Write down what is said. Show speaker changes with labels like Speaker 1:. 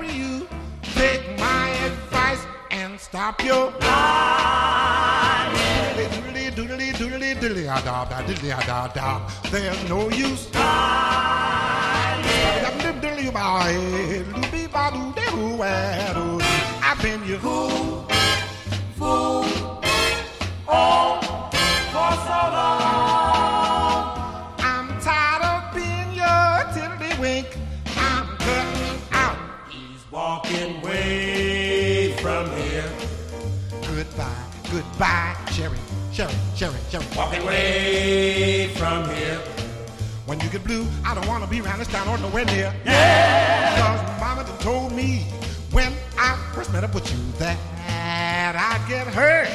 Speaker 1: Cherry, you take my advice and stop your lying. Doodly, doodly, doodly, doodly, da da doodly, da da. There's no use lying. I've been your fool, fool, oh, for so long. I'm tired of being your tiddlywink. I'm cutting out. He's walking away from here. Goodbye, goodbye, Cherry, Cherry, Cherry, Cherry. Walking away from here. When you get blue, I don't want to be around this town or nowhere near. Yeah! Because Mama done told me when I first met up with you that I'd get hurt